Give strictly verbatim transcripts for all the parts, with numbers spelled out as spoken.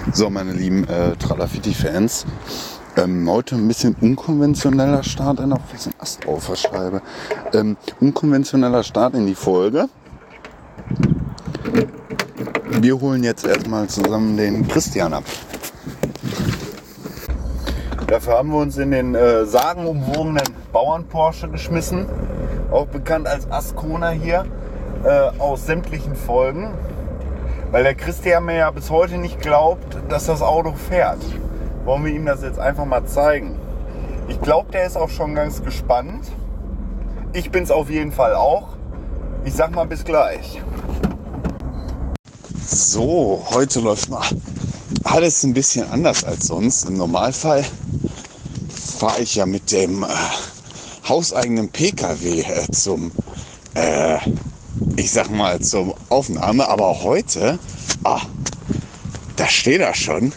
So, meine lieben äh, Tralafitti-Fans, ähm, heute ein bisschen unkonventioneller Start in der ein Ast auf der Scheibe. Ähm, unkonventioneller Start in die Folge. Wir holen jetzt erstmal zusammen den Christian ab. Dafür haben wir uns in den äh, sagenumwobenen Bauern-Porsche geschmissen, auch bekannt als Ascona hier, äh, aus sämtlichen Folgen. Weil der Christian mir ja bis heute nicht glaubt, dass das Auto fährt. Wollen wir ihm das jetzt einfach mal zeigen. Ich glaube, der ist auch schon ganz gespannt. Ich bin es auf jeden Fall auch. Ich sag mal bis gleich. So, heute läuft mal alles ein bisschen anders als sonst. Im Normalfall fahre ich ja mit dem äh, hauseigenen P K W äh, zum äh, ich sag mal zur Aufnahme, aber heute, ah, da steht er schon.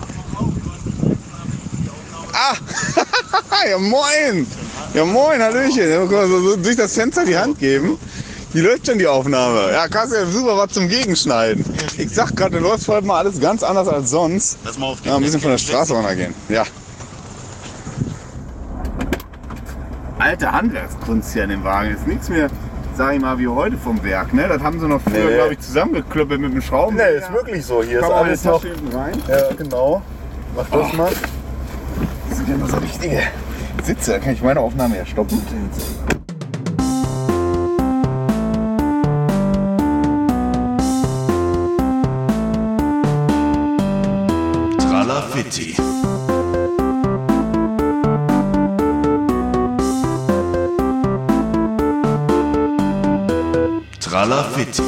Ah, ja moin, ja moin, hallöchen, so, so durch das Fenster die Hand geben. Wie läuft denn die Aufnahme? Ja, kannst ja super was zum Gegenschneiden. Ich sag gerade, läuft heute mal alles ganz anders als sonst. Lass mal auf die ja, ein bisschen von der Straße runtergehen. Ja. Alte Handwerkskunst hier an dem Wagen, ist nichts mehr. Sag ich mal, wie heute vom Werk, ne? Das haben sie noch früher, nee. glaube ich, zusammengeklöppelt mit dem Schrauben. Ne, ist wirklich so. Hier ist alles noch rein. Ja, genau. Mach das Oh. mal. Das sind ja immer so richtige Sitze. Da kann ich meine Aufnahme ja stoppen. Tralafitti. Tralafitti.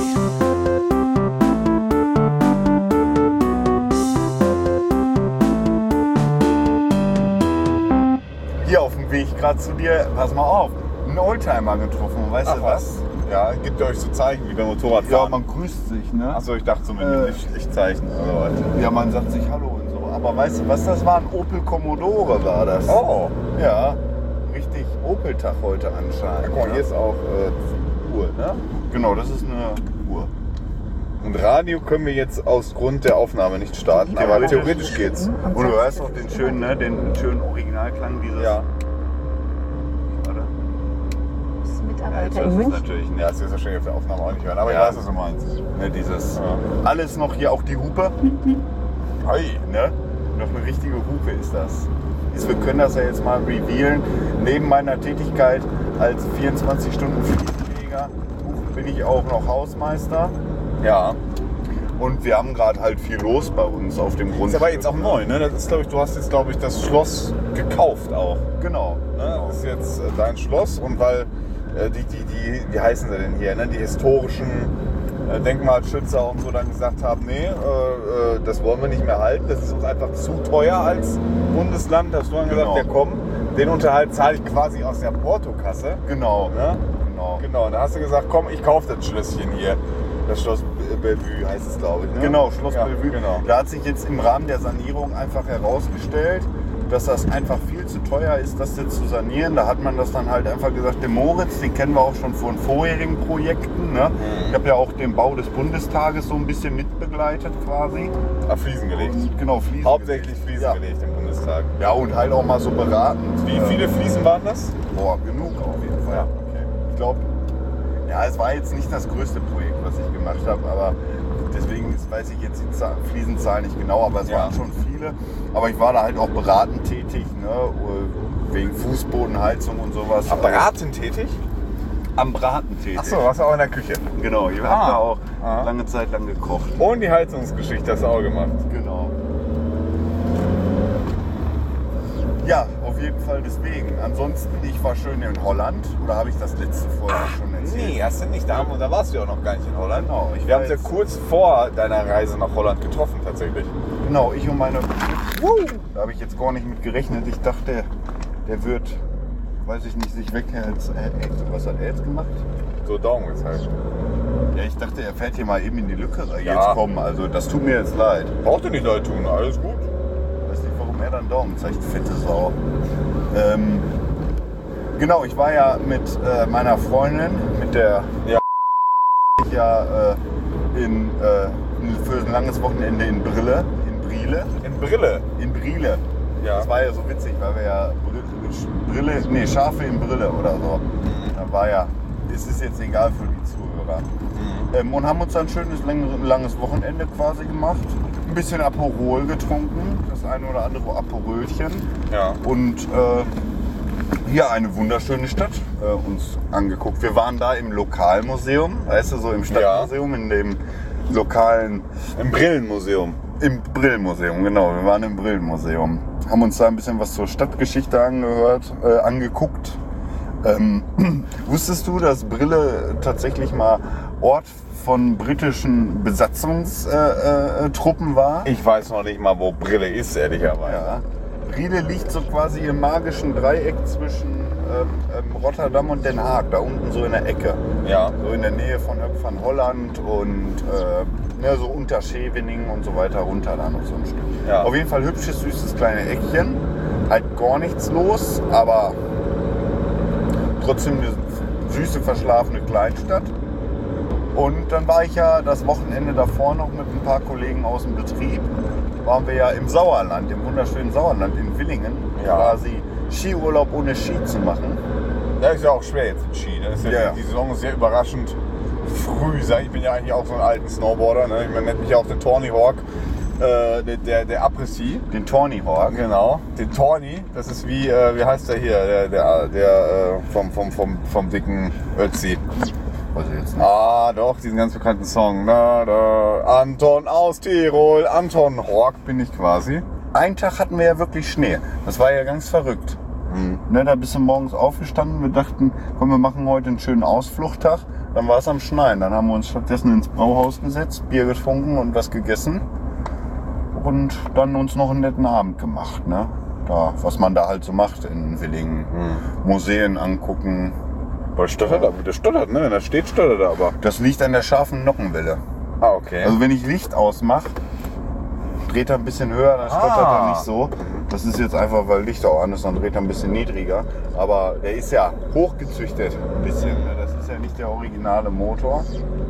Hier auf dem Weg gerade zu dir, pass mal auf, einen Oldtimer getroffen, weißt Ach du was? Ja, gibt ihr euch so Zeichen wie beim Motorradfahren? Ja, man grüßt sich, ne? Achso, ich dachte so mit Äh, Licht- Lichtzeichen oder was. Ja, man sagt sich Hallo und so. Aber weißt du was, das war ein Opel Commodore, war das. Oh, Ja, richtig Opel-Tag heute anscheinend. guck mal, hier ist auch äh, Uhr, ne? Genau, das ist eine Uhr. Und Radio können wir jetzt aus Grund der Aufnahme nicht starten, aber theoretisch geht's. Und du hörst auch den schönen, ne, den schönen Originalklang dieses... Ja. Warte. Das ist Ja, Mitarbeiter jetzt in hörst du es München. natürlich Ja, nicht. das ist wahrscheinlich auf der Aufnahme auch nicht hören, aber Ja. ich weiß, was du meinst. Ne, dieses... Ja. Alles noch hier, auch die Hupe. Hey. Ne? Noch eine richtige Hupe ist das. Ist, wir können das ja jetzt mal revealen. Neben meiner Tätigkeit als vierundzwanzig Stunden Fliesenleger bin ich auch noch Hausmeister. Ja. Und wir haben gerade halt viel los bei uns auf dem Grundstück. Ist aber jetzt auch neu, ne? Das ist, glaube ich, du hast jetzt, glaube ich, das Schloss gekauft auch. Genau. Ne? Das ist jetzt äh, dein Schloss und weil äh, die, die, die, wie heißen sie denn hier, ne? Die historischen äh, Denkmalschützer und so dann gesagt haben, nee, äh, äh, das wollen wir nicht mehr halten, das ist uns einfach zu teuer als Bundesland. Da hast du dann gesagt, Genau. ja komm, den Unterhalt zahle ich quasi aus der Portokasse. Genau. Ne? Genau. Genau, und da hast du gesagt, komm, ich kaufe das Schlösschen hier. Das Schloss Bellevue heißt es, glaube ich. Ne? Genau, Schloss ja, Bellevue. Genau. Da hat sich jetzt im Rahmen der Sanierung einfach herausgestellt, dass das einfach viel zu teuer ist, das jetzt zu sanieren. Da hat man das dann halt einfach gesagt, den Moritz, den kennen wir auch schon von vorherigen Projekten. Ne? Mhm. Ich habe ja auch den Bau des Bundestages so ein bisschen mitbegleitet quasi. Auf Fliesen gelegt. Und genau, Fliesen. Hauptsächlich Fliesen Ja. gelegt im Bundestag. Ja, und halt auch mal so beratend. Wie äh, viele Fliesen waren das? Boah, genug auf jeden Fall. Ja, okay. Ich glaube, ja, es war jetzt nicht das größte Projekt, was ich gemacht habe, aber deswegen ist, weiß ich jetzt die Zahl, Fliesenzahl nicht genau, aber es Ja. waren schon viele. Aber ich war da halt auch beratend tätig, ne? Wegen Fußbodenheizung und sowas. Am Braten tätig? Am Braten tätig. Achso, warst du auch in der Küche. Genau, ich habe Ah. da auch Ah. lange Zeit lang gekocht. Und die Heizungsgeschichte hast du auch gemacht. Genau. Ja, auf jeden Fall deswegen. Ansonsten, ich war schön in Holland. Oder habe ich das letzte Folge schon erzählt? Nee, hast du nicht. Da, haben, da warst du ja auch noch gar nicht in Holland. Genau, ich Wir war haben uns ja jetzt- kurz vor deiner Reise nach Holland getroffen, tatsächlich. Genau, ich und meine... Da habe ich jetzt gar nicht mit gerechnet. Ich dachte, der wird, weiß ich nicht, sich weg... Als, äh, was hat er jetzt gemacht? So Daumen gezeigt. Ja, ich dachte, er fährt hier mal eben in die Lücke jetzt Ja. kommen. Also das tut mir jetzt leid. Braucht ihr nicht leid tun, alles gut. Ich weiß nicht, warum er dann Daumen zeigt, fette Sau. Ähm, genau, ich war ja mit äh, meiner Freundin, mit der... Ja. Ich ja äh, in, äh, für ein langes Wochenende in Brille, in Brie Briele. In Brille. In Briele. Ja. Das war ja so witzig, weil wir ja Brille, nee, Schafe in Brille oder so. Da war ja, es ist jetzt egal für die Zuhörer. Mhm. Ähm, und haben uns dann ein schönes, langes Wochenende quasi gemacht. Ein bisschen Aperol getrunken, das eine oder andere Aperölchen. Ja. Und äh, hier eine wunderschöne Stadt äh, uns angeguckt. Wir waren da im Lokalmuseum, weißt du, so im Stadtmuseum, ja. In dem lokalen... Im Brillenmuseum. Im Brillenmuseum, genau. Wir waren im Brillenmuseum. Haben uns da ein bisschen was zur Stadtgeschichte angehört, äh, angeguckt. Ähm, wusstest du, dass Brille tatsächlich mal Ort von britischen Besatzungstruppen äh, äh, war? Ich weiß noch nicht mal, wo Brille ist, ehrlicherweise. Ja. Brille liegt so quasi im magischen Dreieck zwischen ähm, ähm, Rotterdam und Den Haag, da unten so in der Ecke. Ja. So in der Nähe von Hoek van Holland und äh, ne, so unter Scheveningen und so weiter runter da noch so ein Stück. Ja. Auf jeden Fall hübsches, süßes kleine Eckchen. Halt gar nichts los, aber trotzdem eine süße, verschlafene Kleinstadt. Und dann war ich ja das Wochenende davor noch mit ein paar Kollegen aus dem Betrieb. Waren wir ja im Sauerland, im wunderschönen Sauerland in Willingen, ja. Quasi Skiurlaub ohne Ski zu machen. Ja, ist ja auch schwer jetzt mit Ski. Ne? Ist ja, Ja, ja. Die Saison ist sehr überraschend früh. Ich bin ja eigentlich auch so ein alten Snowboarder. Ne? Man nennt mich ja auch den Tawny Hawk, äh, der, der, der Après-Ski. Den Tawny Hawk. Genau, den Tawny. Das ist wie, äh, wie heißt der hier, der, der, der äh, vom, vom, vom, vom dicken Ötzi. Weiß ich jetzt nicht. Ah, doch, diesen ganz bekannten Song. Da, da. Anton aus Tirol, Anton Hawk bin ich quasi. Einen Tag hatten wir ja wirklich Schnee. Das war ja ganz verrückt. Mhm. Ne, da bist du morgens aufgestanden. Wir dachten, komm, wir machen heute einen schönen Ausflugttag. Dann war es am Schneien. Dann haben wir uns stattdessen ins Brauhaus gesetzt, Bier getrunken und was gegessen. Und dann uns noch einen netten Abend gemacht. Ne? Da, was man da halt so macht in Willingen. Mhm. Museen angucken. Weil stottert, aber der stottert, ne? Wenn er steht, stottert er aber. Das liegt an der scharfen Nockenwelle. Ah, okay. Also wenn ich Licht ausmache, dreht er ein bisschen höher, dann stottert Ah. er nicht so. Das ist jetzt einfach, weil Licht auch an ist, dann dreht er ein bisschen niedriger. Aber der ist ja hochgezüchtet ein bisschen. Ne? Das ist ja nicht der originale Motor.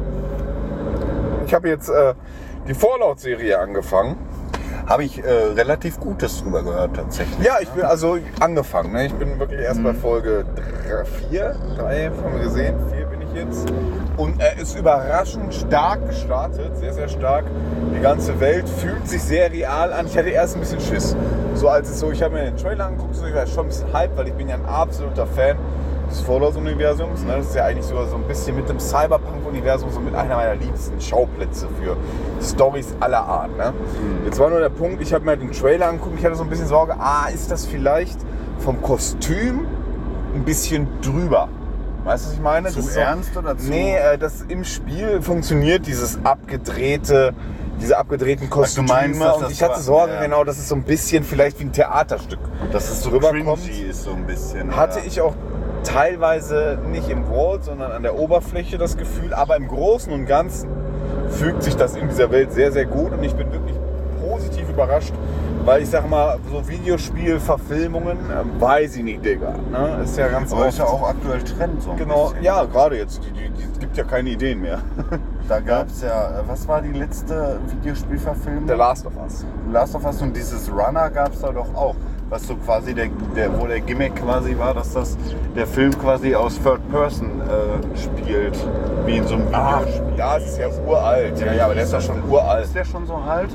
Ich habe jetzt äh, die Fallout-Serie angefangen. Habe ich äh, relativ Gutes drüber gehört tatsächlich. Ja, ich bin also angefangen. Ne? Ich bin wirklich erst Mhm. bei Folge vier, drei haben wir gesehen, vier bin ich jetzt. Und er ist überraschend stark gestartet, sehr, sehr stark. Die ganze Welt fühlt sich sehr real an. Ich hatte erst ein bisschen Schiss. So als es so, ich habe mir den Trailer angeguckt, so, ich war schon ein bisschen hyped, weil ich bin ja ein absoluter Fan des Fallout-Universums. Ne? Das ist ja eigentlich sogar so ein bisschen mit dem Cyberpunk-Universum so mit einer meiner liebsten Schauplätze für Storys aller Art. Ne? Mhm. Jetzt war nur der Punkt, ich habe mir den Trailer angeguckt, ich hatte so ein bisschen Sorge, ah, ist das vielleicht vom Kostüm ein bisschen drüber? Weißt du, was ich meine? Zu Das ist so, ernst oder zu... Nee, äh, das im Spiel funktioniert dieses abgedrehte, diese abgedrehten Kostüme. du meinst, dass und das ich hatte so- Sorge, ja. genau, dass es so ein bisschen vielleicht wie ein Theaterstück dass es so rüberkommt. cringy ist so ein bisschen. Hatte ja. ich auch teilweise nicht im Vault, sondern an der Oberfläche das Gefühl, aber im Großen und Ganzen fügt sich das in dieser Welt sehr, sehr gut und ich bin wirklich positiv überrascht, weil ich sag mal, so Videospielverfilmungen, äh, weiß ich nicht, Digga. Ne? Ist ja ganz Aber oft. ist ja auch aktuell Trend so ein Genau, bisschen. ja, gerade jetzt. Die, die, die, es gibt ja keine Ideen mehr. Da gab es ja, äh, was war die letzte Videospielverfilmung? The Last of Us. Last of Us und dieses Runner gab es da doch auch. Was so quasi der, der, wo der Gimmick quasi war, dass das der Film quasi aus Third Person äh, spielt, wie in so einem Ah, Videospiel. ja, es ist ja uralt. Ja, ja, aber der ist ja schon uralt. Ist der schon so alt?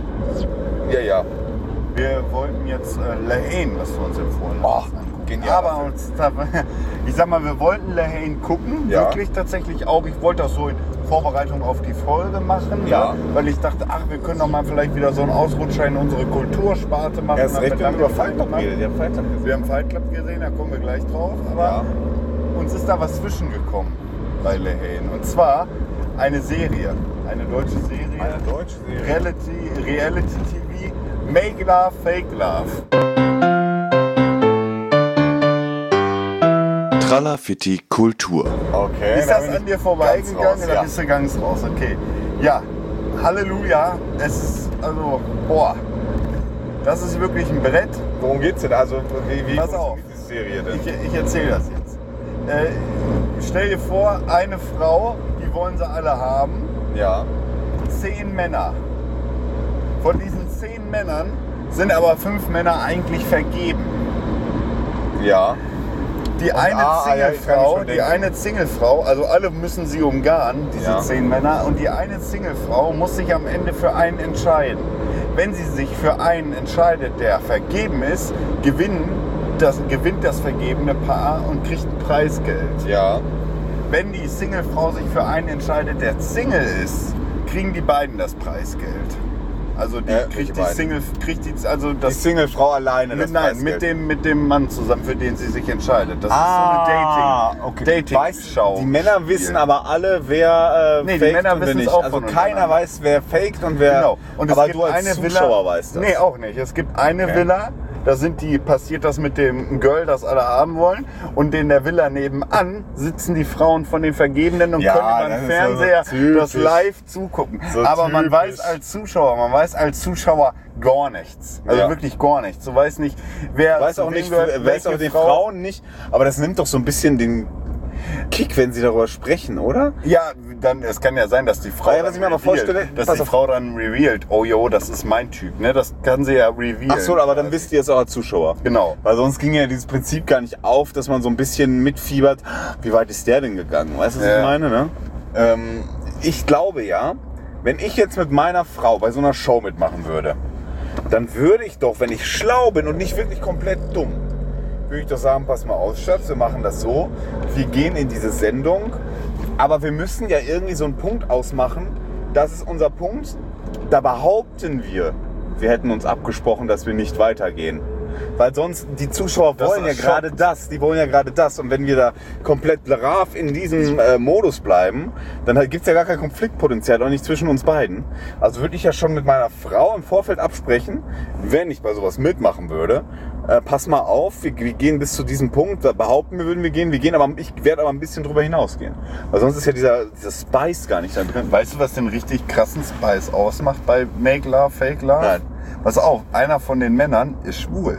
Ja, ja. Wir wollten jetzt äh, Lahane, was du uns empfohlen Oh, hast, angucken. genial. Aber uns, da, ich sag mal, wir wollten Lahane gucken, Ja. wirklich tatsächlich auch. Ich wollte das so in Vorbereitung auf die Folge machen, Ja. ne? Weil ich dachte, ach, wir können doch mal vielleicht wieder so einen Ausrutscher in unsere Kultursparte machen. Erst recht, Damit wenn haben wir über wir Fight Club gemacht. redet. Ja, Fight Club gesehen. Wir haben Fight Club gesehen, da kommen wir gleich drauf. Aber Ja. uns ist da was zwischengekommen bei Lahane. Und zwar eine Serie, eine deutsche Serie. Eine deutsche Serie. Reality, Reality T V, Make Love, Fake Love. Tralafitti Kultur. Okay. Ist da das bin an ich dir ganz vorbeigegangen raus, oder ja. bist du ganz raus? Okay. Ja, Halleluja. Es ist, also, boah, das ist wirklich ein Brett. Worum geht's denn? Also, wie, wie Pass auf. funktioniert diese Serie denn? Ich, ich erzähle das jetzt. Äh, stell dir vor, eine Frau, die wollen sie alle haben. ja. Zehn Männer. Von diesen zehn Männern sind aber fünf Männer eigentlich vergeben. Ja. Die Und eine ah, ja, ich kann Singlefrau, schon die denken. eine Singlefrau, also alle müssen sie umgarnen, diese Ja. zehn Männer, und die eine Singlefrau muss sich am Ende für einen entscheiden. Wenn sie sich für einen entscheidet, der vergeben ist, gewinnen, das, gewinnt das vergebene Paar und kriegt ein Preisgeld. Ja. Wenn die Singlefrau sich für einen entscheidet, der Single ist, kriegen die beiden das Preisgeld. Also die Ja, kriegt welche die beiden? Single, kriegt die, also Die das Singlefrau alleine das mit, nein, Preisgeld. mit dem, mit dem Mann zusammen, für den sie sich entscheidet. Das Ah, ist so eine okay. Dating, Weißt, Dating-Schau. die Männer wissen aber alle, wer äh, Nee, die faked Männer und wer wissen's nicht. auch Also voneinander. keiner weiß, wer faked und wer. Genau. Und es aber gibt du als eine Zuschauer Villa, weißt das. Nee, auch nicht. Es gibt eine Okay. Villa, da sind die, passiert das mit dem Girl, das alle haben wollen. Und in der Villa nebenan sitzen die Frauen von den Vergebenen und Ja, können das über den ist Fernseher so typisch. das live zugucken. So Aber man typisch. weiß als Zuschauer, man weiß als Zuschauer gar nichts. Also Ja. wirklich gar nichts. Du weißt nicht, wer Ich weiß zu auch wem nicht, gehört, wer welche auch den Frau. Frauen nicht. Aber das nimmt doch so ein bisschen den Kick, wenn sie darüber sprechen, oder? Ja, dann, es kann ja sein, dass die Frau Ja, was ich mir dann aber vorstelle, revealed, dass pass die auf. Frau dann revealed, oh jo, das ist mein Typ, ne? Das kann sie ja revealen. Ach so, aber dann wisst ihr es auch als Zuschauer. Genau. Weil sonst ging ja dieses Prinzip gar nicht auf, dass man so ein bisschen mitfiebert. Wie weit ist der denn gegangen? Weißt du, was Ja. ich meine, ne? Ähm, ich glaube ja, wenn ich jetzt mit meiner Frau bei so einer Show mitmachen würde, dann würde ich doch, wenn ich schlau bin und nicht wirklich komplett dumm, würde ich doch sagen, pass mal auf, Schatz, wir machen das so, wir gehen in diese Sendung, aber wir müssen ja irgendwie so einen Punkt ausmachen, das ist unser Punkt, da behaupten wir, wir hätten uns abgesprochen, dass wir nicht weitergehen. Weil sonst, die Zuschauer Das wollen ja erschockt. gerade das, die wollen ja gerade das. Und wenn wir da komplett brav in diesem äh, Modus bleiben, dann gibt es ja gar kein Konfliktpotenzial, auch nicht zwischen uns beiden. Also würde ich ja schon mit meiner Frau im Vorfeld absprechen, wenn ich bei sowas mitmachen würde, äh, pass mal auf, wir, wir gehen bis zu diesem Punkt, da behaupten wir würden wir gehen, wir gehen, aber ich werde aber ein bisschen drüber hinausgehen. Weil sonst ist ja dieser, dieser Spice gar nicht da drin. Weißt du, was den richtig krassen Spice ausmacht bei Make Love, Fake Love? Nein. Pass auf, einer von den Männern ist schwul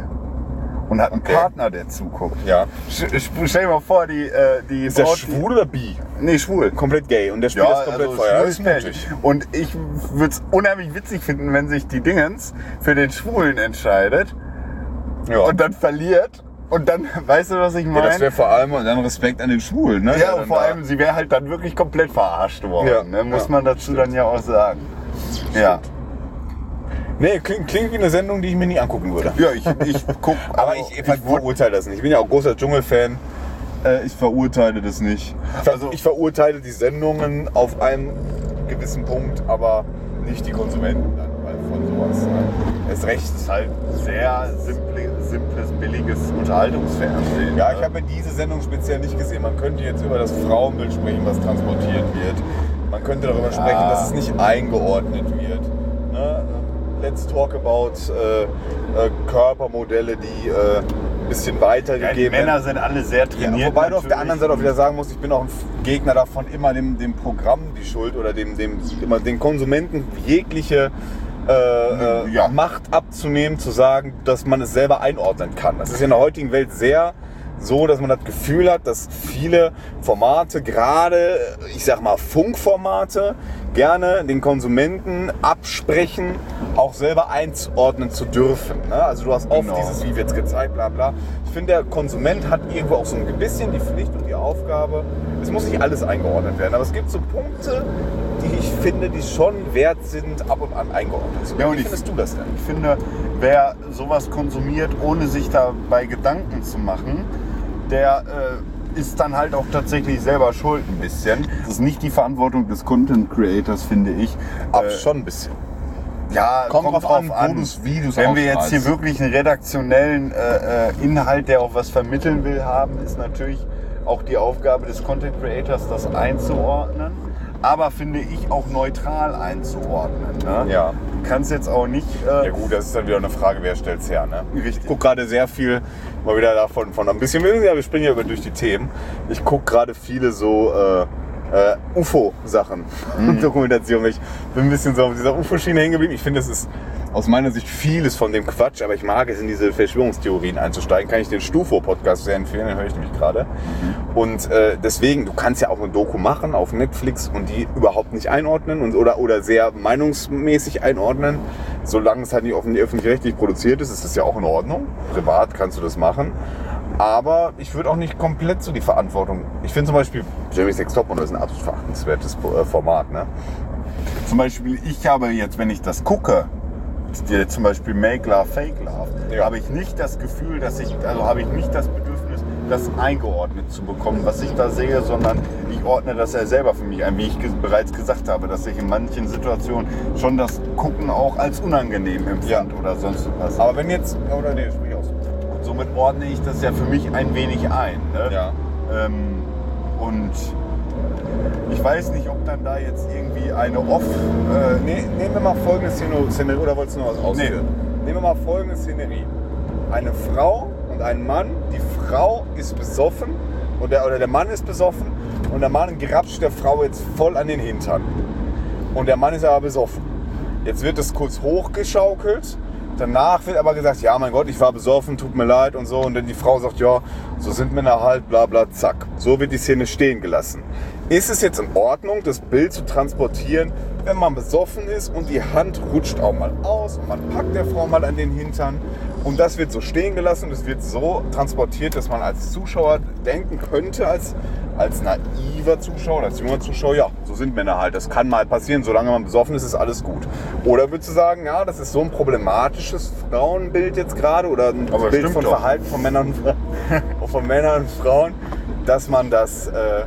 und hat einen Okay. Partner, der zuguckt. Ja. Sch- sch- Stell dir mal vor, die, äh, die Ist der Braut, schwul oder bi? Die, nee, schwul. Komplett gay und der spielt Ja, das komplett also Feuer. schwul Das ist ist fertig. mutig. Und ich würde es unheimlich witzig finden, wenn sich die Dingens für den Schwulen entscheidet Ja. und dann verliert. Und dann, weißt du, was ich Ja, meine? das wäre vor allem dann Respekt an den Schwulen, ne? Ja, Der und dann vor da- allem, sie wäre halt dann wirklich komplett verarscht worden. Ja, ne? Muss ja, man dazu dann ja auch sagen. Ja. Nee, klingt, klingt wie eine Sendung, die ich mir nie angucken würde. Ja, ich, ich guck. Aber ich, ich verurteile das nicht. Ich bin ja auch großer Dschungelfan. äh, ich verurteile das nicht. Also ich verurteile die Sendungen auf einen gewissen Punkt, aber nicht die Konsumenten dann, weil von sowas. Äh, ist recht. Das ist halt sehr simple, simples, billiges Unterhaltungsfernsehen. Ja, ne? ich habe diese Sendung speziell nicht gesehen. Man könnte jetzt über das Frauenbild sprechen, was transportiert wird. Man könnte darüber sprechen, dass es nicht eingeordnet wird. Ne? Let's talk about äh, äh, Körpermodelle, die äh, ein bisschen ja, die weitergegeben werden. Männer sind alle sehr Ja, trainiert. wobei du auf der natürlich. anderen Seite auch wieder sagen musst, ich bin auch ein Gegner davon, immer dem, dem Programm die Schuld oder dem, dem immer den Konsumenten jegliche äh, äh, Ja. Macht abzunehmen, zu sagen, dass man es selber einordnen kann. Das ist ja in der heutigen Welt sehr so, dass man das Gefühl hat, dass viele Formate, gerade, ich sag mal, Funkformate, gerne den Konsumenten absprechen, auch selber einordnen zu dürfen. Ne? Also du hast oft Genau. dieses, wie wird's gezeigt, bla bla. Ich finde, der Konsument hat irgendwo auch so ein bisschen die Pflicht und die Aufgabe, es muss nicht alles eingeordnet werden, aber es gibt so Punkte, die ich finde, die schon wert sind, ab und an eingeordnet zu werden. Ja, und Wie ich- findest du das denn? Ich finde, wer sowas konsumiert, ohne sich dabei Gedanken zu machen, der äh, ist dann halt auch tatsächlich selber schuld ein bisschen. Das ist nicht die Verantwortung des Content Creators, finde ich. Aber Äh, schon ein bisschen. Ja, Kommt kommt, drauf drauf an, an, wo du's- wie du's Wenn wir jetzt hier ausmalst. wirklich einen redaktionellen äh, äh, Inhalt, der auch was vermitteln will, haben, ist natürlich auch die Aufgabe des Content Creators, das einzuordnen. Aber finde ich auch neutral einzuordnen. Ne? Ja. Du kannst jetzt auch nicht. Äh, Ja gut, das ist dann wieder eine Frage, wer stellt's her, ne? Richtig. Ich gucke gerade sehr viel, mal wieder davon von ein bisschen, ja, wir springen ja über durch die Themen. Ich gucke gerade viele so äh, äh, U F O-Sachen, Mhm. Dokumentation. Ich bin ein bisschen so auf dieser U F O-Schiene hängen geblieben. Ich finde, es ist aus meiner Sicht vieles von dem Quatsch, aber ich mag es, in diese Verschwörungstheorien einzusteigen, kann ich den Stufo-Podcast sehr empfehlen, den höre ich nämlich gerade. Mhm. Und äh, deswegen, du kannst ja auch eine Doku machen auf Netflix und die überhaupt nicht einordnen und, oder, oder sehr meinungsmäßig einordnen. Solange es halt nicht öffentlich-rechtlich produziert ist, ist das ja auch in Ordnung. Privat kannst du das machen. Aber ich würde auch nicht komplett so die Verantwortung. Ich finde zum Beispiel, Jeremy's Next Topmodel ist ein absolut verachtenswertes Format. Ne? Zum Beispiel, ich habe jetzt, wenn ich das gucke, zum Beispiel Make Love, Fake Love, ja. habe ich nicht das Gefühl, dass ich, also habe ich nicht das Bedürfnis, das eingeordnet zu bekommen, was ich da sehe, sondern ich ordne das ja selber für mich ein, wie ich bereits gesagt habe, dass ich in manchen Situationen schon das Gucken auch als unangenehm empfinde ja. oder sonst was. Aber wenn jetzt, oder nee, sprich aus. Und somit ordne ich das ja für mich ein wenig ein. Ne? Ja. Ähm, und ich weiß nicht, ob dann da jetzt irgendwie eine Off... Äh, nee, nehmen wir mal folgende Szenerie, oder wolltest du noch was ausführen? Nee. Nehmen wir mal folgende Szenerie. Eine Frau und ein Mann, die Frau ist besoffen und der, oder der Mann ist besoffen und der Mann grapscht der Frau jetzt voll an den Hintern. Und der Mann ist aber besoffen. Jetzt wird es kurz hochgeschaukelt. Danach wird aber gesagt, ja mein Gott, ich war besoffen, tut mir leid und so. Und dann die Frau sagt, ja, so sind Männer halt, bla bla, zack. So wird die Szene stehen gelassen. Ist es jetzt in Ordnung, das Bild zu transportieren, wenn man besoffen ist und die Hand rutscht auch mal aus und man packt der Frau mal an den Hintern und das wird so stehen gelassen und es wird so transportiert, dass man als Zuschauer denken könnte, als, als naiver Zuschauer, als junger Zuschauer, ja, so sind Männer halt, das kann mal passieren, solange man besoffen ist, ist alles gut. Oder würdest du sagen, ja, das ist so ein problematisches Frauenbild jetzt gerade oder ein Aber Bild von doch. Verhalten von Männern, von Männern und Frauen, dass man das äh,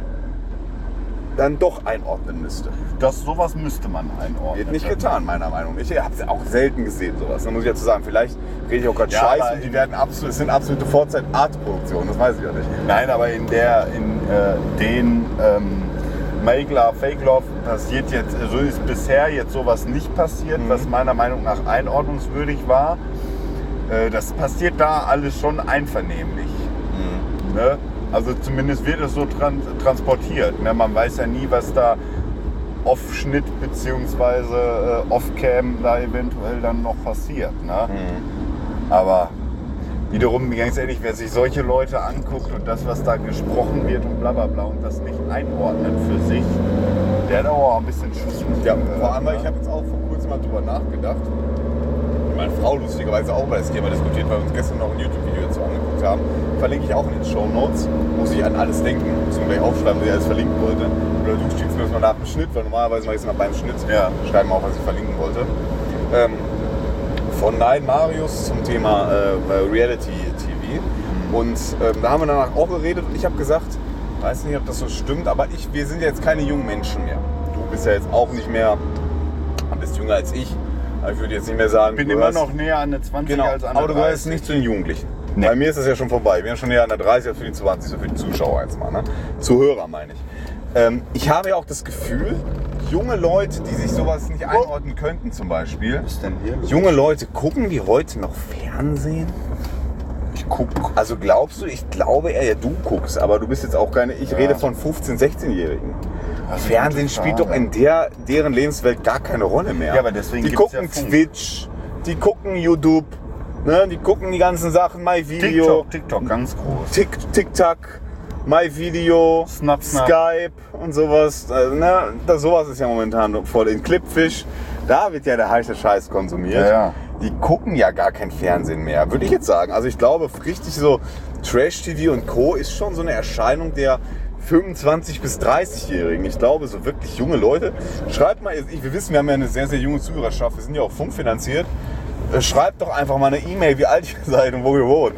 dann doch einordnen müsste. Das, sowas müsste man einordnen. Wird nicht getan, meiner Meinung nach. Ich habe es auch selten gesehen, sowas. Da muss ich dazu sagen, vielleicht rede ich auch gerade Ja, Scheiß aber und die werden absolut, es sind absolute Vorzeit-Art-Produktionen, das weiß ich ja nicht. Nein, aber in der, in äh, den ähm, Make Love, Fake Love passiert jetzt, so ist bisher jetzt sowas nicht passiert, mhm. was meiner Meinung nach einordnungswürdig war. Äh, das passiert da alles schon einvernehmlich. Mhm. Ne? Also zumindest wird es so tran- transportiert. Ne? Man weiß ja nie, was da Off-Schnitt bzw. Äh, Off-Cam da eventuell dann noch passiert. Ne? Mhm. Aber wiederum, ganz ehrlich, wer sich solche Leute anguckt und das, was da gesprochen wird und bla bla bla und das nicht einordnet für sich, der hat auch ein bisschen Schuss. Ja, vor allem, weil ich habe jetzt auch vor kurzem mal drüber nachgedacht. Meine Frau lustigerweise auch über das Thema diskutiert, weil wir uns gestern noch ein YouTube-Video dazu angeguckt haben. Verlinke ich auch in den Shownotes. Muss ich an alles denken. Muss ich mir gleich aufschreiben, was ich alles verlinken wollte. Oder du schickst mir das mal nach dem Schnitt, weil normalerweise mache ich es immer beim Schnitt. Ja. Schreiben auch, was ich verlinken wollte. Ähm, von Nein Marius zum Thema äh, Reality-T V. Und ähm, da haben wir danach auch geredet und ich habe gesagt, weiß nicht, ob das so stimmt, aber ich, wir sind ja jetzt keine jungen Menschen mehr. Du bist ja jetzt auch nicht mehr, du bist jünger als ich. Ich würde jetzt nicht mehr sagen, Ich bin immer noch näher an der zwanzig genau, als an der aber du dreißig. gehörst nicht zu den Jugendlichen. Nee. Bei mir ist das ja schon vorbei. Wir sind schon näher an der dreißig als für die zwanzig, so für die Zuschauer jetzt mal. Ne? Zuhörer meine ich. Ähm, ich habe ja auch das Gefühl, junge Leute, die sich sowas nicht einordnen könnten zum Beispiel. Was ist denn hier los? Junge Leute, gucken die heute noch Fernsehen? Ich guck. Also glaubst du, ich glaube eher, ja, du guckst, aber du bist jetzt auch keine, ich Ja. rede von fünfzehn-, sechzehnjährigen. Das ist Fernsehen eine spielt Frage. doch in der, deren Lebenswelt gar keine Rolle mehr. Ja, aber deswegen die gibt's gucken ja Funk. Twitch, die gucken YouTube, ne? Die gucken die ganzen Sachen, MyVideo, TikTok, TikTok, ganz groß. Tik, TikTok, MyVideo, Snap, Snap. Skype und sowas. Also, ne? Das, sowas ist ja momentan voll in Clipfish. Da wird ja der heiße Scheiß konsumiert. Ja, ja. Die gucken ja gar kein Fernsehen mehr, würde ich jetzt sagen. Also ich glaube, richtig so Trash-T V und Co. ist schon so eine Erscheinung der fünfundzwanzig- bis dreißigjährigen. Ich glaube, so wirklich junge Leute. Schreibt mal, ich, wir wissen, wir haben ja eine sehr, sehr junge Zuhörerschaft. Wir sind ja auch funkfinanziert. Schreibt doch einfach mal eine E-Mail, wie alt ihr seid und wo ihr wohnt.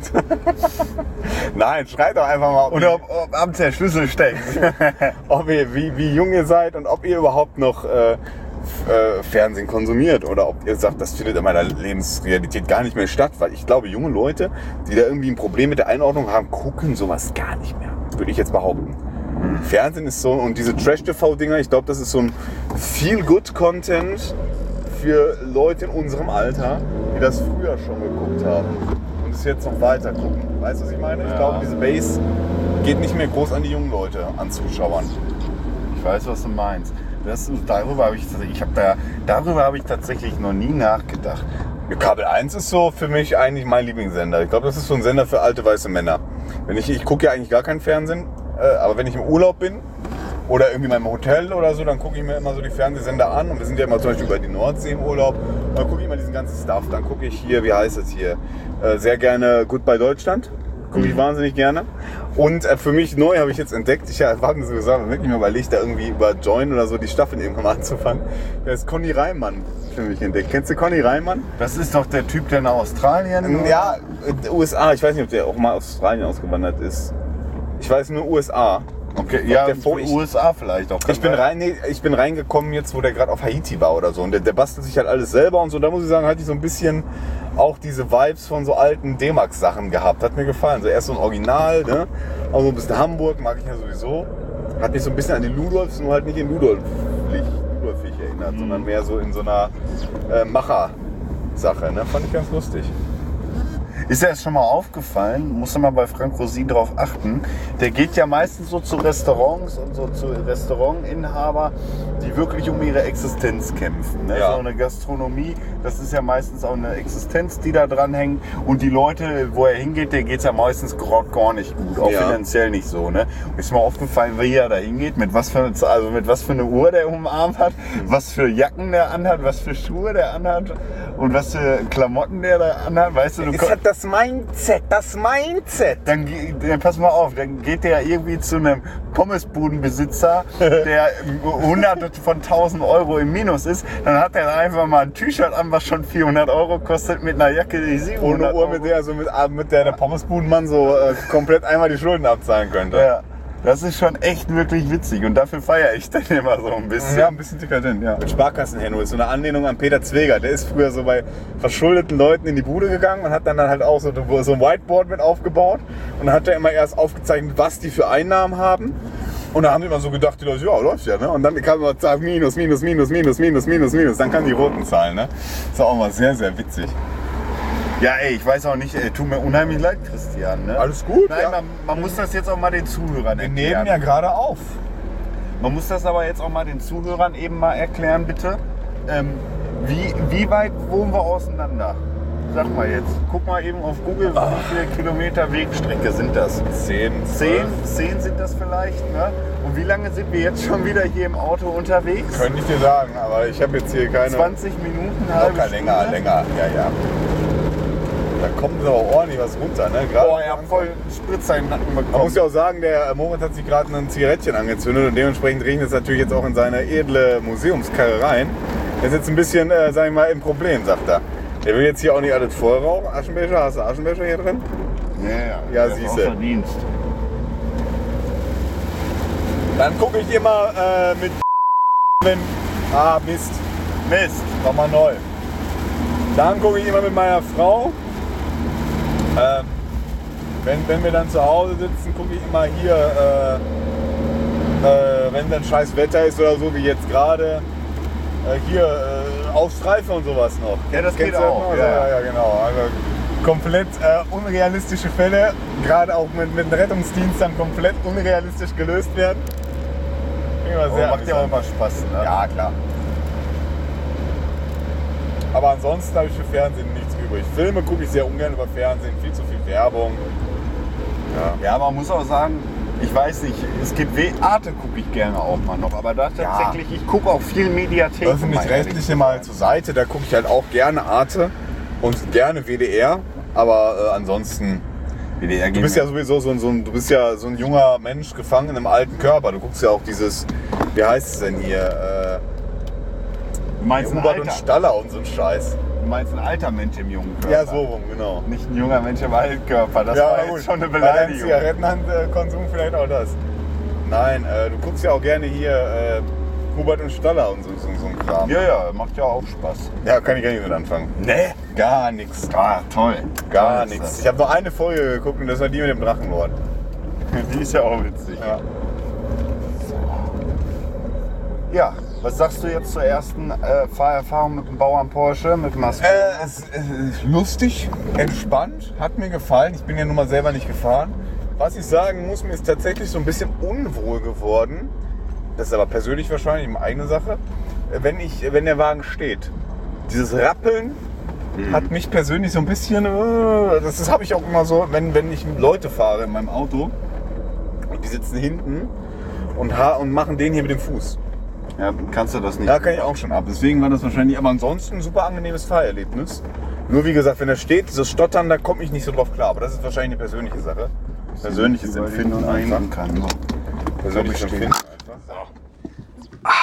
Nein, schreibt doch einfach mal, Oder ob, ob abends der Schlüssel steckt. ob ihr, wie, wie jung ihr seid und ob ihr überhaupt noch äh, f- äh, Fernsehen konsumiert oder ob ihr sagt, das findet in meiner Lebensrealität gar nicht mehr statt. Weil ich glaube, junge Leute, die da irgendwie ein Problem mit der Einordnung haben, gucken sowas gar nicht mehr. Würde ich jetzt behaupten. Fernsehen ist so, und diese Trash-T V-Dinger, ich glaube, das ist so ein Feel-Good-Content für Leute in unserem Alter, die das früher schon geguckt haben und es jetzt noch weiter gucken. Weißt du, was ich meine? Ich Ja. glaube, diese Base geht nicht mehr groß an die jungen Leute, an Zuschauern. Ich weiß, was du meinst. Das, darüber habe ich, ich hab da, darüber habe ich tatsächlich noch nie nachgedacht. Kabel eins ist so für mich eigentlich mein Lieblingssender. Ich glaube, das ist so ein Sender für alte weiße Männer. Wenn ich, ich gucke ja eigentlich gar keinen Fernsehen, äh, aber wenn ich im Urlaub bin oder irgendwie in meinem Hotel oder so, dann gucke ich mir immer so die Fernsehsender an. Und wir sind ja immer zum Beispiel über die Nordsee im Urlaub. Dann gucke ich immer diesen ganzen Stuff. Dann gucke ich hier, wie heißt es hier, äh, sehr gerne Goodbye Deutschland. Gucke ich mhm. wahnsinnig gerne. Und äh, für mich neu habe ich jetzt entdeckt, ich habe mir so gesagt, wirklich mal überlegt, da irgendwie über Join oder so die Staffeln irgendwann mal anzufangen. Der ist Conny Reimann für mich entdeckt. Kennst du Conny Reimann? Das ist doch der Typ, der nach Australien... Ja, U S A. Ich weiß nicht, ob der auch mal aus Australien ausgewandert ist. Ich weiß nur U S A. Okay, ja, der vor, ich, U S A vielleicht auch. Ich bin, rein, nee, ich bin reingekommen jetzt, wo der gerade auf Haiti war oder so. Und der, der bastelt sich halt alles selber und so. Da muss ich sagen, hatte ich so ein bisschen auch diese Vibes von so alten D-Max-Sachen gehabt. Hat mir gefallen. So erst so ein Original, ne? Auch so ein bisschen Hamburg, mag ich ja sowieso. Hat mich so ein bisschen an die Ludolfs, nur halt nicht in Ludolfig, Ludolfig erinnert, mhm. sondern mehr so in so einer äh, Macher-Sache. Ne? Fand ich ganz lustig. Ist dir das schon mal aufgefallen? Musst du mal bei Frank Rosin drauf achten. Der geht ja meistens so zu Restaurants und so zu Restaurantinhaber, die wirklich um ihre Existenz kämpfen. Ne? Ja. So eine Gastronomie, das ist ja meistens auch eine Existenz, die da dran hängt. Und die Leute, wo er hingeht, der geht es ja meistens gar nicht gut, auch ja. finanziell nicht so. Ne? Und ist mir aufgefallen, wie er da hingeht, mit was für, also mit was für eine Uhr der um den Arm hat, was für Jacken der anhat, was für Schuhe der anhat und was für Klamotten der da anhat. Weißt du, du ist halt das Mindset, das Mindset. Dann, dann pass mal auf, dann geht der irgendwie zu einem Pommesbudenbesitzer, der hunderte von tausend Euro im Minus ist. Dann hat er einfach mal ein T-Shirt an, was schon vierhundert Euro kostet, mit einer Jacke, die siebenhundert Euro. Ohne Uhr, mit der, also mit, mit der der Pommesbudenmann so äh, komplett einmal die Schulden abzahlen könnte. Ja. Das ist schon echt wirklich witzig und dafür feiere ich dann immer so ein bisschen. Ja, ein bisschen dekadent, ja. Mit Sparkassenhenno ist so eine Anlehnung an Peter Zweger. Der ist früher so bei verschuldeten Leuten in die Bude gegangen und hat dann, dann halt auch so, so ein Whiteboard mit aufgebaut. Und dann hat er immer erst aufgezeichnet, was die für Einnahmen haben. Und da haben die immer so gedacht, die Leute, ja, läuft ja, ne? Und dann kam immer Zahl minus, minus, minus, minus, minus, minus, minus. Dann kamen die roten Zahlen, ne? Das war auch mal sehr, sehr witzig. Ja, ey, ich weiß auch nicht, ey, tut mir unheimlich leid, Christian. Ne? Alles gut. Nein, ja. man, man muss das jetzt auch mal den Zuhörern erklären. Wir nehmen ja gerade auf. Man muss das aber jetzt auch mal den Zuhörern eben mal erklären, bitte. Ähm, wie, wie weit wohnen wir auseinander? Sag mal jetzt. Guck mal eben auf Google, wie viele Kilometer Wegstrecke sind das? Zehn. Zehn? Zehn sind das vielleicht, ne? Und wie lange sind wir jetzt schon wieder hier im Auto unterwegs? Könnte ich dir sagen, aber ich habe jetzt hier keine... zwanzig Minuten, halbe Stunde. Länger, länger, ja, ja. Da kommt aber ordentlich was runter, ne? Gerade Boah, ja, voll Spritzer in den Nacken bekommen. Man muss ja auch sagen, der Moritz hat sich gerade ein Zigarettchen angezündet und dementsprechend regnet es natürlich jetzt auch in seine edle Museumskarre rein. Der ist jetzt ein bisschen, äh, sag ich mal, im Problem, sagt er. Der will jetzt hier auch nicht alles voll rauchen. Aschenbecher, hast du Aschenbecher hier drin? Ja, ja. Ja, siehst du. Dienst. Dann gucke ich immer äh, mit Ah, Mist. Mist, nochmal neu. Dann gucke ich immer mit meiner Frau. Ähm, wenn, wenn wir dann zu Hause sitzen, gucke ich immer hier, äh, äh, wenn dann scheiß Wetter ist oder so, wie jetzt gerade, äh, hier äh, auf Streife und sowas noch. Ja, das geht Kennst du auch. noch? Ja, ja, ja, genau. Also komplett äh, unrealistische Fälle, gerade auch mit, mit dem Rettungsdienst dann komplett unrealistisch gelöst werden. Oh, sehr macht ja auch immer Spaß, ne? Ja, klar. Aber ansonsten habe ich für Fernsehen nichts übrig. Filme gucke ich sehr ungern über Fernsehen, viel zu viel Werbung. Ja, ja, man muss auch sagen, ich weiß nicht, es gibt Arte gucke ich gerne auch mal noch, aber da tatsächlich, ja. Ich gucke auch viel Mediathek. Öffentlich-rechtliche mal zur Seite, da gucke ich halt auch gerne Arte und gerne W D R, aber äh, ansonsten... W D R du bist ja sowieso so ein, so ein, du bist ja so ein junger Mensch gefangen in einem alten Körper. Du guckst ja auch dieses, wie heißt es denn hier? Äh, du meinst ein Hubert und Staller und so ein Scheiß. Du meinst ein alter Mensch im jungen Körper? Ja, so rum, genau. Nicht ein junger Mensch im alten Körper. Das ja, war gut. jetzt schon eine Bei deinem Beleidigung. Zigarettenkonsum vielleicht auch das. Nein, äh, du guckst ja auch gerne hier äh, Hubert und Staller und so, so, so ein Kram. Ja, ja, macht ja auch Spaß. Ja, kann ich gar nicht mit anfangen. Nee? Gar nichts. Ah, toll. Gar toll nichts. Ich habe nur eine Folge geguckt und das war die mit dem Drachenlord. Die ist ja auch witzig. Ja. Ja, was sagst du jetzt zur ersten äh, Fahrerfahrung mit dem Bauern Porsche, mit dem Ascona? Äh, es, es ist lustig, entspannt, hat mir gefallen. Ich bin ja nun mal selber nicht gefahren. Was ich sagen muss, mir ist tatsächlich so ein bisschen unwohl geworden. Das ist aber persönlich wahrscheinlich eine eigene Sache. Wenn, ich, wenn der Wagen steht. Dieses Rappeln mhm. hat mich persönlich so ein bisschen, äh, das, das habe ich auch immer so, wenn, wenn ich Leute fahre in meinem Auto und die sitzen hinten und, ha- und machen den hier mit dem Fuß. Ja, kannst du das nicht? Ja, kann ich auch schon ab. Deswegen war das wahrscheinlich, aber ansonsten ein super angenehmes Fahrerlebnis. Nur wie gesagt, wenn er steht, dieses Stottern, da komme ich nicht so drauf klar. Aber das ist wahrscheinlich eine persönliche Sache. Persönliches Empfinden einfach. Kann. So. Persönliches Empfinden einfach. So. Ah.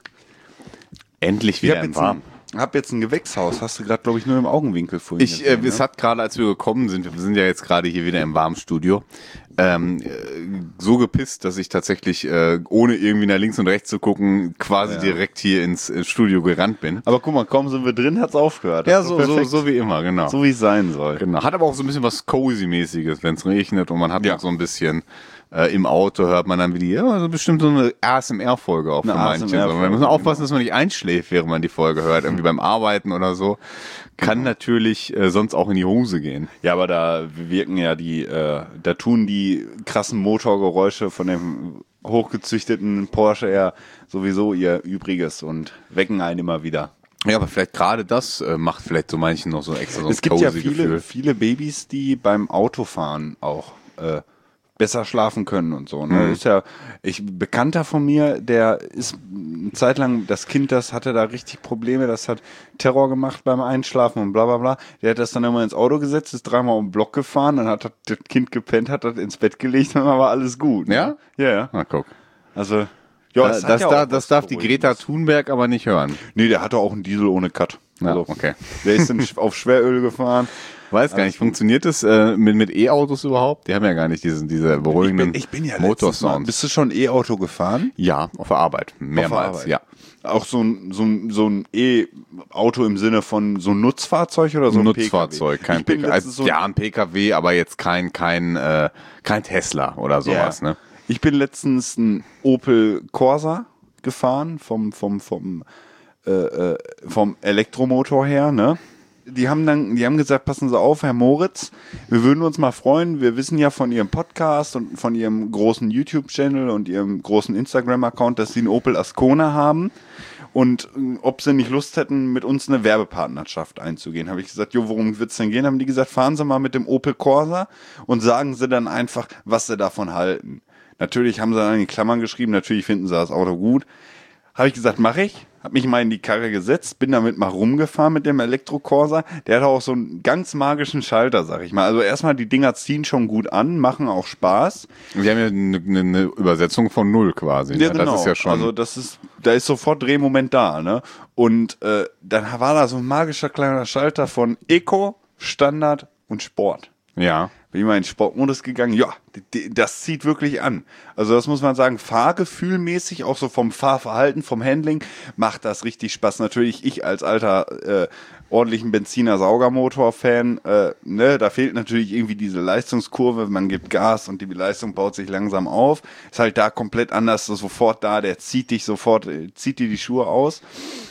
Endlich wieder im Warm. Ich habe jetzt ein Gewächshaus. Hast du gerade, glaube ich, nur im Augenwinkel vorhin Ich, äh, gesehen, es ne? hat gerade, als wir gekommen sind, wir sind ja jetzt gerade hier wieder im Warmstudio, ähm, äh, so gepisst, dass ich tatsächlich, äh, ohne irgendwie nach links und rechts zu gucken, quasi Ja. direkt hier ins, ins Studio gerannt bin. Aber guck mal, kaum sind wir drin, hat's aufgehört. Das Ja, ist so, so, perfekt. so wie immer, genau. So wie es sein soll. Genau. Hat aber auch so ein bisschen was Cozy-mäßiges, wenn es regnet und man hat Ja. auch so ein bisschen äh, im Auto hört man dann wieder, ja, so bestimmt so eine A S M R-Folge auch Eine für manche. A S M R-Folge, Man muss aufpassen, dass man nicht einschläft, während man die Folge hört, irgendwie beim Arbeiten oder so. Kann natürlich äh, sonst auch in die Hose gehen. Ja, aber da wirken ja die, äh, da tun die krassen Motorgeräusche von dem hochgezüchteten Porsche ja sowieso ihr Übriges und wecken einen immer wieder. Ja, aber vielleicht gerade das äh, macht vielleicht so manchen noch so extra so ein Es gibt ja cozy viele, Gefühl. viele Babys, die beim Autofahren auch äh, besser schlafen können und so. Ne? Mhm. Ist ja, ich ein Bekannter von mir, der ist eine Zeit lang, das Kind, das hatte da richtig Probleme, das hat Terror gemacht beim Einschlafen und bla bla bla. Der hat das dann immer ins Auto gesetzt, ist dreimal um den Block gefahren, dann hat das Kind gepennt, hat das ins Bett gelegt und dann war alles gut. Ne? Ja? Ja, ja. Na, guck. Also, Ja, es das, hat ja das, auch da, das was darf die Greta Beruhigendes. Thunberg aber nicht hören. Nee, der hatte auch einen Diesel ohne Cut. Ja, Also, okay. Der ist dann auf Schweröl gefahren. Weiß gar nicht, funktioniert das äh, mit, mit E-Autos überhaupt? Die haben ja gar nicht diesen, diese beruhigenden Motorsounds. Bist du schon E-Auto gefahren? Ja, auf der Arbeit. Mehrmals, Arbeit. ja. Auch so ein, so ein, so ein E-Auto im Sinne von so ein Nutzfahrzeug oder so ein Nutzfahrzeug, P K W? kein Ich bin P K W. letztens Also, so, ja, ein P K W, aber jetzt kein, kein, äh, kein Tesla oder sowas, Ja. ne? Ich bin letztens ein Opel Corsa gefahren vom, vom, vom, äh, äh, vom Elektromotor her, ne? Die haben dann, die haben gesagt, passen Sie auf, Herr Moritz, wir würden uns mal freuen. Wir wissen ja von Ihrem Podcast und von Ihrem großen YouTube-Channel und Ihrem großen Instagram-Account, dass Sie einen Opel Ascona haben. Und äh, ob Sie nicht Lust hätten, mit uns eine Werbepartnerschaft einzugehen. Habe ich gesagt, jo, worum wird's denn gehen? Haben die gesagt, fahren Sie mal mit dem Opel Corsa und sagen Sie dann einfach, was Sie davon halten. Natürlich haben sie dann in die Klammern geschrieben, natürlich finden sie das Auto gut. Habe ich gesagt, mache ich. Habe mich mal in die Karre gesetzt, bin damit mal rumgefahren mit dem Elektro-Corsa. Der hat auch so einen ganz magischen Schalter, sag ich mal. Also erstmal, die Dinger ziehen schon gut an, machen auch Spaß. Sie haben ja eine, eine, eine Übersetzung von null quasi. Ja, ne? genau. Das ist ja schon. Also das ist, da ist sofort Drehmoment da, ne? Und äh, dann war da so ein magischer kleiner Schalter von Eco, Standard und Sport. ja. Bin ich mal in den Sportmodus gegangen, ja, die- die- das zieht wirklich an. Also das muss man sagen, fahrgefühlmäßig, auch so vom Fahrverhalten, vom Handling, macht das richtig Spaß. Natürlich, ich als alter äh, ordentlichen Benziner-Saugermotor-Fan, äh, ne, da fehlt natürlich irgendwie diese Leistungskurve, man gibt Gas und die Leistung baut sich langsam auf. Ist halt da komplett anders, so sofort da, der zieht dich sofort, äh, zieht dir die Schuhe aus.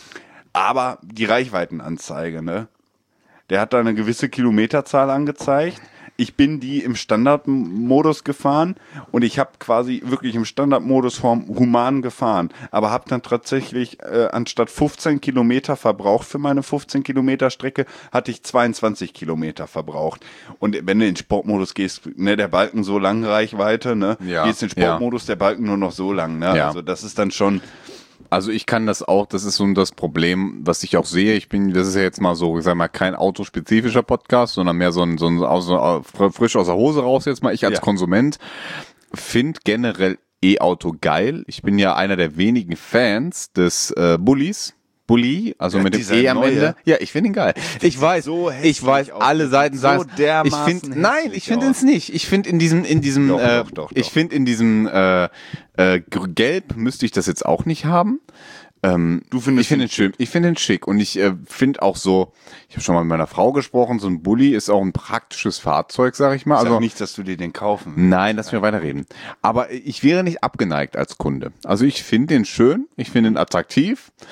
Aber die Reichweitenanzeige, ne, der hat da eine gewisse Kilometerzahl angezeigt. Ich bin die im Standardmodus gefahren und ich habe quasi wirklich im Standardmodus vom Human gefahren, aber habe dann tatsächlich äh, anstatt fünfzehn Kilometer verbraucht für meine fünfzehn Kilometer Strecke, hatte ich zweiundzwanzig Kilometer verbraucht. Und wenn du in den Sportmodus gehst, ne, der Balken so lang Reichweite, ne, Ja, gehst in den Sportmodus, der Balken nur noch so lang, ne, Ja. also das ist dann schon... Also ich kann das auch, das ist so das Problem, was ich auch sehe. Ich bin, das ist ja jetzt mal so, ich sag mal, kein autospezifischer Podcast, sondern mehr so ein, so ein aus, frisch aus der Hose raus jetzt mal. Ich als Ja. Konsument finde generell E-Auto geil. Ich bin ja einer der wenigen Fans des äh, Bullis. Bulli, also Ja, mit dem dieser E am neue. Ende. Ja, ich finde ihn geil. Ich weiß, so hässlich ich weiß, aus. alle Seiten So sagen, ich dermaßen finde, nein, hässlich ich finde aus. es nicht. Ich finde in diesem, in diesem, Doch, äh, doch, doch, ich doch. finde in diesem äh, äh, Gelb müsste ich das jetzt auch nicht haben. Ähm, Du findest ich finde ihn ihn schön, ich finde ihn schick und ich äh, finde auch so, ich habe schon mal mit meiner Frau gesprochen, so ein Bulli ist auch ein praktisches Fahrzeug, sag ich mal. Sag Also nicht, dass du dir den kaufen willst. nein, lass mich weiterreden. Aber ich wäre nicht abgeneigt als Kunde. Also ich finde den schön, ich finde ihn attraktiv.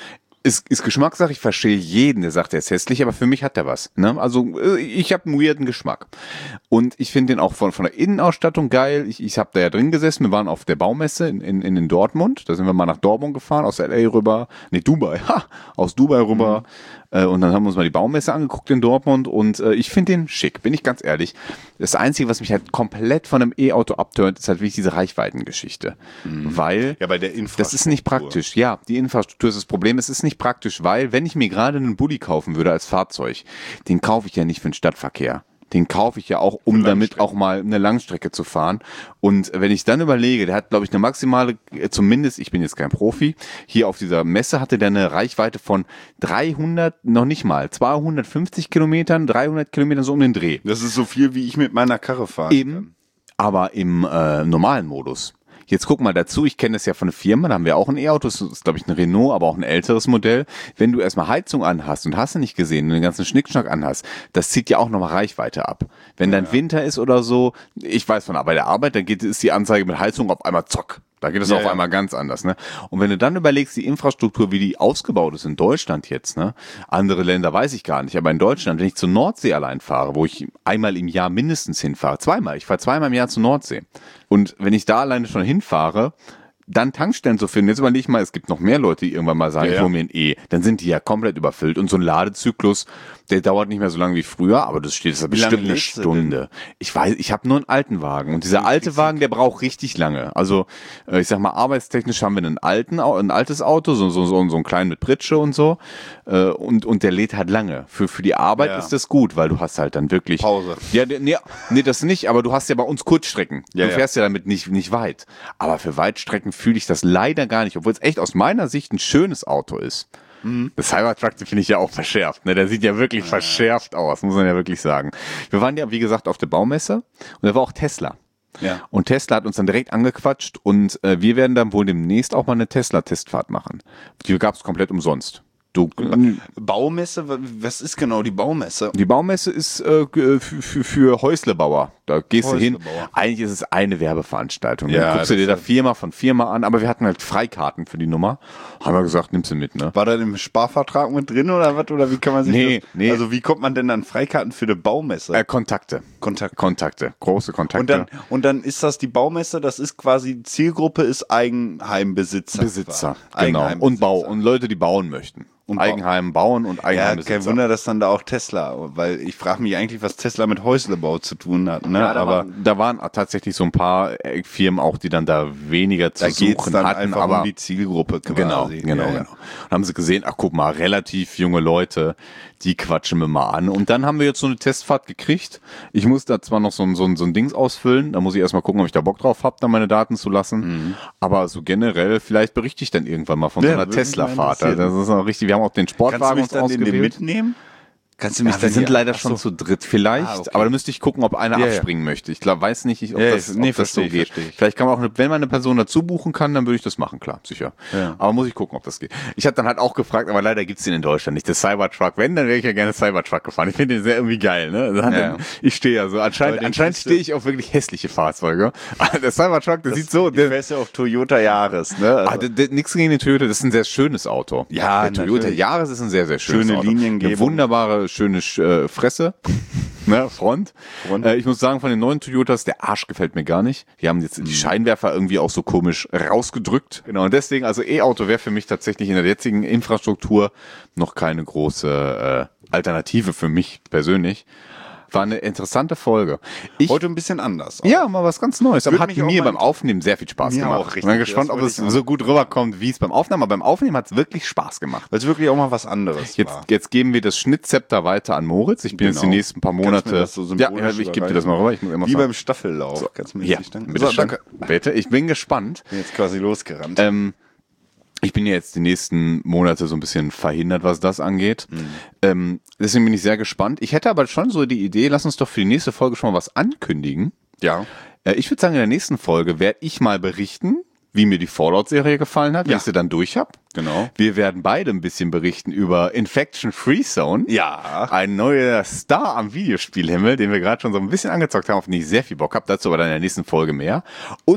Ist, ist Geschmackssache, ich verstehe jeden, der sagt, er ist hässlich, aber für mich hat der was. Ne? Also ich habe einen weirden Geschmack. Und ich finde den auch von, von der Innenausstattung geil. Ich, ich habe da ja drin gesessen, wir waren auf der Baumesse in, in, in Dortmund. Da sind wir mal nach Dortmund gefahren, aus L A rüber, nee, Dubai, ha, aus Dubai rüber. Mhm. Äh, und dann haben wir uns mal die Baumesse angeguckt in Dortmund und äh, ich finde den schick, bin ich ganz ehrlich. Das Einzige, was mich halt komplett von einem E-Auto abtönt, ist halt wirklich diese Reichweitengeschichte. Mhm. Weil ja, bei der Infrastruktur. Das ist nicht praktisch. Ja, die Infrastruktur ist das Problem. Es ist nicht praktisch, weil wenn ich mir gerade einen Bulli kaufen würde als Fahrzeug, den kaufe ich ja nicht für den Stadtverkehr. Den kaufe ich ja auch, um damit auch mal eine Langstrecke zu fahren. Und wenn ich dann überlege, der hat, glaube ich, eine maximale, zumindest, ich bin jetzt kein Profi, hier auf dieser Messe hatte der eine Reichweite von dreihundert, noch nicht mal, zweihundertfünfzig Kilometern, dreihundert Kilometern, so um den Dreh. Das ist so viel, wie ich mit meiner Karre fahre. Eben, aber im äh, normalen Modus. Jetzt guck mal dazu, ich kenne das ja von der Firma, da haben wir auch ein E-Auto, das ist glaube ich ein Renault, aber auch ein älteres Modell. Wenn du erstmal Heizung anhast und hast du nicht gesehen, den ganzen Schnickschnack anhast, das zieht ja auch nochmal Reichweite ab. Wenn dann ja. Winter ist oder so, ich weiß von bei der Arbeit, dann geht ist die Anzeige mit Heizung auf einmal zock. Da geht es ja, auf ja. einmal ganz anders, ne? Und wenn du dann überlegst, die Infrastruktur, wie die ausgebaut ist in Deutschland jetzt, ne? Andere Länder weiß ich gar nicht, aber in Deutschland, wenn ich zur Nordsee allein fahre, wo ich einmal im Jahr mindestens hinfahre, zweimal, ich fahre zweimal im Jahr zur Nordsee. Und wenn ich da alleine schon hinfahre, dann Tankstellen zu finden. Jetzt überlege ich mal, es gibt noch mehr Leute, die irgendwann mal sagen, ja, ja. ich hole mir ein E. Dann sind die ja komplett überfüllt. Und so ein Ladezyklus, der dauert nicht mehr so lange wie früher, aber das steht das bestimmt eine Stunde. Ich weiß, ich habe nur einen alten Wagen. Und dieser alte Wagen, der braucht richtig lange. Also ich sag mal, arbeitstechnisch haben wir einen alten, ein altes Auto, so, so, so, so einen kleinen mit Pritsche und so. Und, und der lädt halt lange. Für, für die Arbeit ja. ist das gut, weil du hast halt dann wirklich... Pause. Ja, nee, nee, das nicht, aber du hast ja bei uns Kurzstrecken. Ja, du fährst ja. ja damit nicht, nicht weit. Aber für Weitstrecken fühle ich das leider gar nicht, obwohl es echt aus meiner Sicht ein schönes Auto ist. Mhm. Das Cybertruck finde ich ja auch verschärft. Ne? Der sieht ja wirklich ja. verschärft aus, muss man ja wirklich sagen. Wir waren ja, wie gesagt, auf der Baumesse und da war auch Tesla. Ja. Und Tesla hat uns dann direkt angequatscht und äh, wir werden dann wohl demnächst auch mal eine Tesla-Testfahrt machen. Die gab es komplett umsonst. Du, Baumesse, was ist genau die Baumesse? Die Baumesse ist äh, für, für, für Häuslebauer. Da gehst du hin. Eigentlich ist es eine Werbeveranstaltung. Ja, dann guckst du dir da Firma von Firma an, aber wir hatten halt Freikarten für die Nummer. Haben wir gesagt, nimmst du mit, ne? War da im Sparvertrag mit drin oder was? Oder wie kann man sich nee, das, nee. Also wie kommt man denn an Freikarten für eine Baumesse? Äh, Kontakte. Kontakt. Kontakte. Große Kontakte. Und dann, und dann ist das die Baumesse, das ist quasi, Zielgruppe ist Eigenheimbesitzer. Besitzer, genau. Und Bau. Und Leute, die bauen möchten. Und Eigenheim bauen und Eigenheim. Ja, kein Wunder, dass dann da auch Tesla, weil ich frage mich eigentlich, was Tesla mit Häuslebau zu tun hat. Ne? Ja, da aber waren, da waren tatsächlich so ein paar Firmen auch, die dann da weniger zu da suchen dann hatten. Einfach aber um die Zielgruppe quasi. Genau, genau, ja, ja. genau. Und haben sie gesehen, ach guck mal, relativ junge Leute, die quatschen wir mal an. Und dann haben wir jetzt so eine Testfahrt gekriegt. Ich muss da zwar noch so ein, so ein, so ein Dings ausfüllen, da muss ich erstmal gucken, ob ich da Bock drauf habe, da meine Daten zu lassen. Mhm. Aber so generell, vielleicht berichte ich dann irgendwann mal von ja, so einer Tesla-Fahrt. Das ist noch richtig, wir haben auch den Sportwagen uns ausgewählt. Den mitnehmen? Kannst du mich ja, wir sind leider schon so. zu dritt vielleicht, ah, okay. aber da müsste ich gucken, ob einer ja, abspringen ja. möchte. Ich glaub, weiß nicht, ob ja, das, nee, ob das so geht. Vielleicht kann man auch, eine, wenn man eine Person dazu buchen kann, dann würde ich das machen, klar, sicher. Ja. Aber muss ich gucken, ob das geht. Ich habe dann halt auch gefragt, aber leider gibt's den in Deutschland nicht. Der Cybertruck, wenn, dann wäre ich ja gerne Cybertruck gefahren. Ich finde den sehr irgendwie geil, ne? Ja. Ich stehe ja so, anscheinend, anscheinend stehe ich auf wirklich hässliche Fahrzeuge. Der Cybertruck, der das sieht so... Der fährst ja auf Toyota Yaris, ne? Also. Ah, der, der, nix gegen den Toyota, das ist ein sehr schönes Auto. Ja, der Toyota natürlich. Yaris ist ein sehr, sehr schönes Schöne Auto. Liniengebung. Eine wunderbare, schöne äh, Fresse, ne, Front. Front. Äh, ich muss sagen, von den neuen Toyotas, der Arsch gefällt mir gar nicht. Die haben jetzt die Scheinwerfer irgendwie auch so komisch rausgedrückt. Genau, und deswegen, also E-Auto wäre für mich tatsächlich in der jetzigen Infrastruktur noch keine große äh, Alternative für mich persönlich. War eine interessante Folge. Ich, Heute ein bisschen anders. Auch. Ja, mal was ganz Neues. Aber Würde hat mir beim Aufnehmen sehr viel Spaß gemacht. Auch, ich bin gespannt, ob es so gut rüberkommt, wie es beim Aufnehmen. Aber beim Aufnehmen hat es wirklich Spaß gemacht. Weil es wirklich auch mal was anderes jetzt, war. Jetzt geben wir das Schnittzepter weiter an Moritz. Ich bin genau. jetzt die nächsten paar Monate... So ja, ich gebe dir das mal rüber. Ich muss wie beim Staffellauf. So. Kannst du mir ja, bitte, so, danke. Bitte, ich bin gespannt. Ich bin jetzt quasi losgerannt. Ähm, Ich bin ja jetzt die nächsten Monate so ein bisschen verhindert, was das angeht. Mhm. Ähm, deswegen bin ich sehr gespannt. Ich hätte aber schon so die Idee, lass uns doch für die nächste Folge schon mal was ankündigen. Ja. Äh, ich würde sagen, in der nächsten Folge werde ich mal berichten, wie mir die Fallout-Serie gefallen hat, wenn ja. ich sie dann durch habe. Genau. Wir werden beide ein bisschen berichten über Infection Free Zone. Ja. Ein neuer Star am Videospielhimmel, den wir gerade schon so ein bisschen angezockt haben, auf den ich sehr viel Bock habe. Dazu aber dann in der nächsten Folge mehr. Und